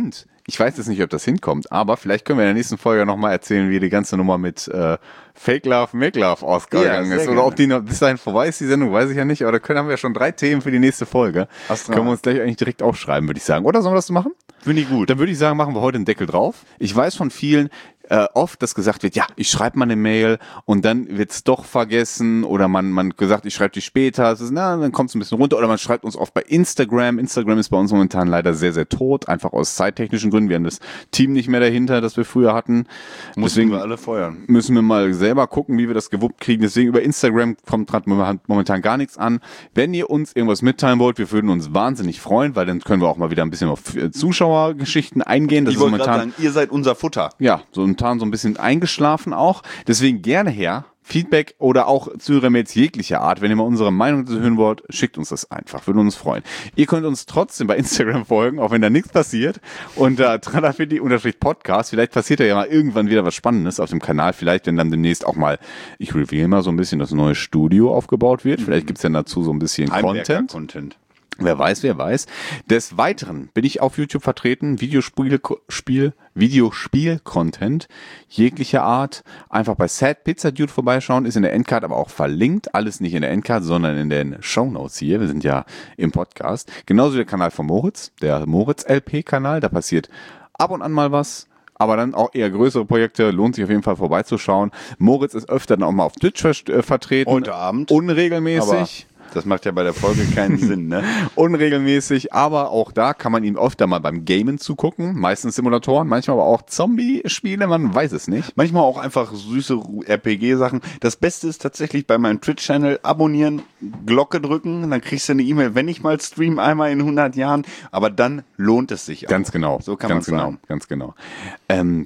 Ich weiß jetzt nicht, ob das hinkommt, aber vielleicht können wir in der nächsten Folge nochmal erzählen, wie die ganze Nummer mit äh, Fake Love, Make Love ausgegangen Ja, ist. sehr Oder gerne. ob die noch bis dahin vorbei ist, die Sendung, weiß ich ja nicht. Aber da können, haben wir ja schon drei Themen für die nächste Folge. Hast du Können wir noch? uns gleich eigentlich direkt aufschreiben, würde ich sagen. Oder sollen wir das so machen? Finde ich gut. Dann würde ich sagen, machen wir heute einen Deckel drauf. Ich weiß von vielen äh, oft, dass gesagt wird, ja, ich schreibe mal eine Mail und dann wird's doch vergessen oder man man gesagt, ich schreibe die später. Es ist, na, dann kommt es ein bisschen runter oder man schreibt uns oft bei Instagram. Instagram ist bei uns momentan leider sehr, sehr tot, einfach aus zeittechnischen Gründen. Wir haben das Team nicht mehr dahinter, das wir früher hatten. Deswegen wir alle feuern. Müssen wir mal selber gucken, wie wir das gewuppt kriegen. Deswegen über Instagram kommt gerade momentan gar nichts an. Wenn ihr uns irgendwas mitteilen wollt, wir würden uns wahnsinnig freuen, weil dann können wir auch mal wieder ein bisschen auf äh, Zuschauergeschichten eingehen. Das Ich ist wollte gerade momentan, sagen, ihr seid unser Futter. ja, so momentan so ein bisschen eingeschlafen auch. Deswegen gerne her. Feedback oder auch Zuhörermails jeglicher Art. Wenn ihr mal unsere Meinung dazu hören wollt, schickt uns das einfach. Würde uns freuen. Ihr könnt uns trotzdem bei Instagram folgen, auch wenn da nichts passiert. Unter tralafiti-podcast. Vielleicht passiert da ja mal irgendwann wieder was Spannendes auf dem Kanal. Vielleicht, wenn dann demnächst auch mal, ich reveal mal so ein bisschen, das neue Studio aufgebaut wird. Vielleicht gibt's ja dazu so ein bisschen Content. Content. Wer weiß, wer weiß. Des Weiteren bin ich auf YouTube vertreten. Videospiel, Spiel, Videospiel-Content jeglicher Art. Einfach bei Sad Pizza Dude vorbeischauen. Ist in der Endcard aber auch verlinkt. Alles nicht in der Endcard, sondern in den Shownotes hier. Wir sind ja im Podcast. Genauso wie der Kanal von Moritz. Der Moritz-L P-Kanal. Da passiert ab und an mal was. Aber dann auch eher größere Projekte. Lohnt sich auf jeden Fall vorbeizuschauen. Moritz ist öfter dann auch mal auf Twitch äh, vertreten. Heute Abend. Unregelmäßig. Das macht ja bei der Folge keinen Sinn, ne? Unregelmäßig, aber auch da kann man ihm öfter mal beim Gamen zugucken. Meistens Simulatoren, manchmal aber auch Zombie-Spiele, man weiß es nicht. Manchmal auch einfach süße R P G-Sachen. Das Beste ist tatsächlich bei meinem Twitch-Channel abonnieren, Glocke drücken, dann kriegst du eine E-Mail, wenn ich mal stream, einmal in hundert Jahren. Aber dann lohnt es sich auch. Ganz genau. So kann man ganz genau, sagen. ganz genau. Ähm,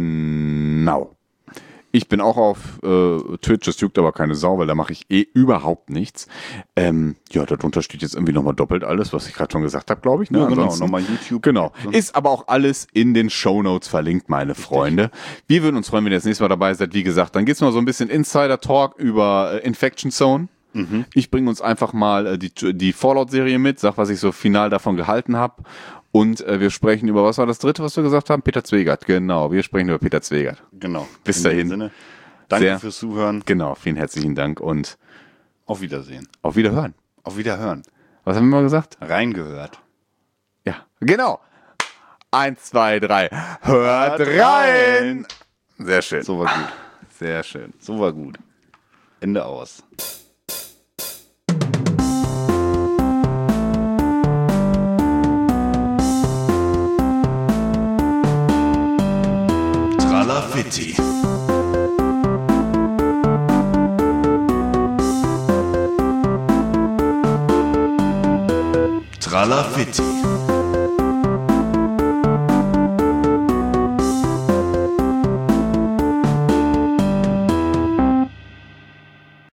genau. Ich bin auch auf äh, Twitch, das juckt aber keine Sau, weil da mache ich eh überhaupt nichts. Ähm, ja, darunter steht jetzt irgendwie nochmal doppelt alles, was ich gerade schon gesagt habe, glaube ich. Ne? Ja, genau, Ansonsten- nochmal YouTube. Genau. Ist aber auch alles in den Shownotes verlinkt, meine Freunde. Wir würden uns freuen, wenn ihr das nächste Mal dabei seid. Wie gesagt, dann geht's mal so ein bisschen Insider-Talk über äh, Infection Zone. Mhm. Ich bringe uns einfach mal äh, die, die Fallout-Serie mit, sag, was ich so final davon gehalten habe. Und äh, wir sprechen über, was war das dritte, was wir gesagt haben? Peter Zwegert, genau. Wir sprechen über Peter Zwegert. Genau. Bis In dahin. dem Sinne, danke Sehr- fürs Zuhören. Genau, vielen herzlichen Dank und Auf Wiedersehen. auf Wiederhören. Auf Wiederhören. Was haben wir mal gesagt? Reingehört. Ja, genau. Eins, zwei, drei. Hört Hört rein! Sehr schön. So war gut. Sehr schön. So war gut. Ende aus. Tralafitti. Tralafitti.